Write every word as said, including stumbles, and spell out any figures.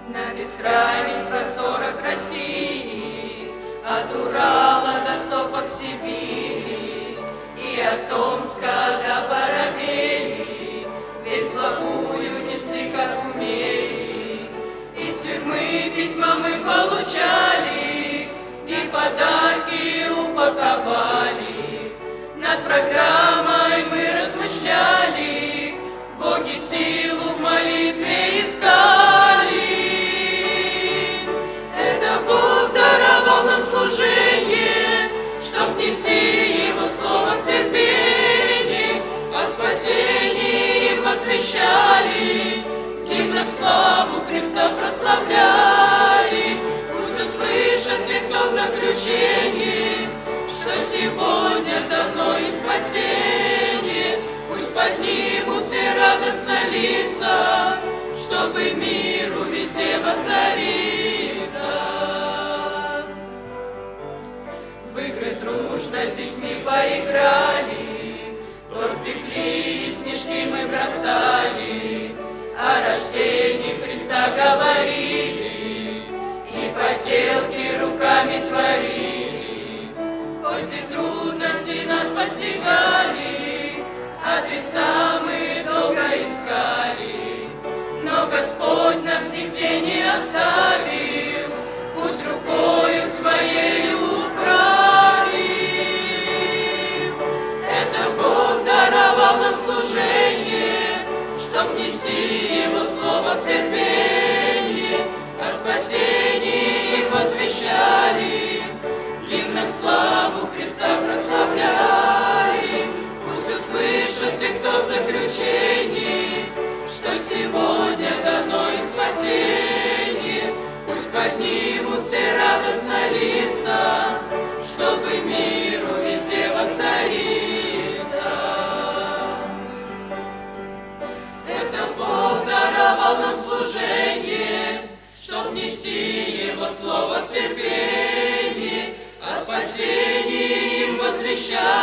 На бескрайних просторах России, от Урала до сопок Сибири и от Томска до Барабели, весь благую несли, как умели. Из тюрьмы письма мы получали и подарки упаковали. Над программой мы размышляли, Боги силу в молитве искали. Это Бог даровал нам служение, чтоб нести Его слово в терпении, о спасении им возвещали, в гимнах славу Христа прославляли. Пусть услышат те, кто в заключении, что сегодня дано им спасение. Пусть поднимут все радостно лица, чтобы миру везде воцариться. В игры дружно с детьми поиграли, торт пекли и снежки мы бросали, о рождении Христа говорили и поделки руками творили. Хоть и трудности нас постигали, адреса мы долго искали, но Господь нас нигде не оставил, пусть рукою своей управил. Это Бог даровал нам служение, чтоб нести Его слово в терпении, о спасении им возвещали, в гимнах славу Христа прославляли. Пусть услышат те, кто в заключении, что сегодня дано им спасение. Пусть поднимут все радостно лица, чтобы миру везде воцариться. Это Бог даровал нам служение, чтоб нести Его слово в терпении, о спасении им возвещать.